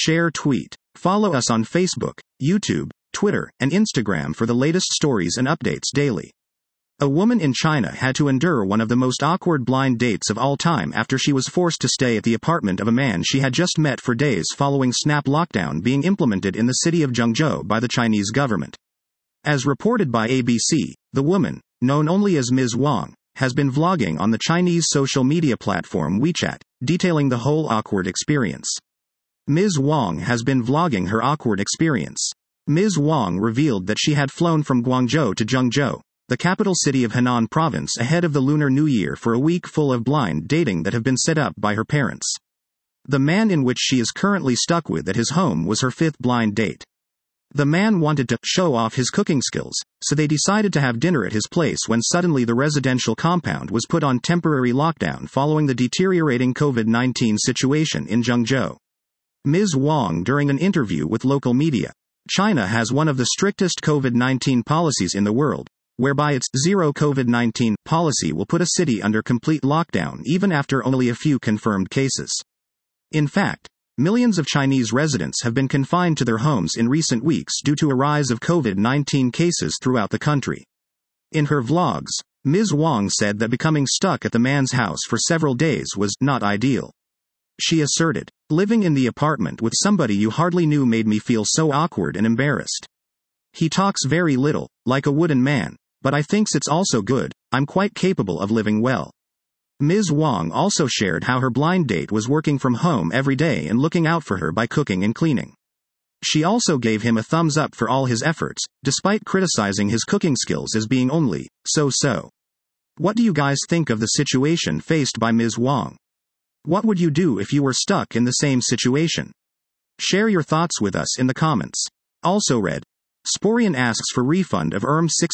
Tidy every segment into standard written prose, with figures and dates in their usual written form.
share, tweet. Follow us on Facebook, YouTube, Twitter, and Instagram for the latest stories and updates daily. A woman in China had to endure one of the most awkward blind dates of all time after she was forced to stay at the apartment of a man she had just met for days following snap lockdown being implemented in the city of Zhengzhou by the Chinese government. As reported by ABC, the woman, known only as Ms. Wang, has been vlogging on the Chinese social media platform WeChat, detailing the whole awkward experience. Ms. Wang has been vlogging her awkward experience. Ms. Wang revealed that she had flown from Guangzhou to Zhengzhou, the capital city of Henan province, ahead of the Lunar New Year for a week full of blind dating that have been set up by her parents. The man in which she is currently stuck with at his home was her fifth blind date. The man wanted to show off his cooking skills, so they decided to have dinner at his place when suddenly the residential compound was put on temporary lockdown following the deteriorating COVID-19 situation in Zhengzhou. Ms. Wang, during an interview with local media, China has one of the strictest COVID-19 policies in the world, whereby its zero COVID-19 policy will put a city under complete lockdown even after only a few confirmed cases. In fact, millions of Chinese residents have been confined to their homes in recent weeks due to a rise of COVID-19 cases throughout the country. In her vlogs, Ms. Wang said that becoming stuck at the man's house for several days was not ideal. She asserted, "Living in the apartment with somebody you hardly knew made me feel so awkward and embarrassed. He talks very little, like a wooden man, but I thinks it's also good. I'm quite capable of living well." Ms. Wang also shared how her blind date was working from home every day and looking out for her by cooking and cleaning. She also gave him a thumbs up for all his efforts, despite criticizing his cooking skills as being only so-so. What do you guys think of the situation faced by Ms. Wang? What would you do if you were stuck in the same situation? Share your thoughts with us in the comments. Also read, Sporian asks for refund of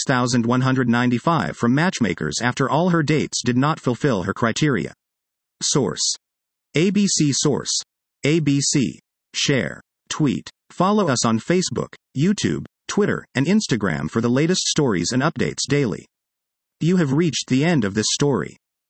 $6,195 from matchmakers after all her dates did not fulfill her criteria. Source: ABC. Source: ABC. Share, tweet. Follow us on Facebook, YouTube, Twitter, and Instagram for the latest stories and updates daily. You have reached the end of this story.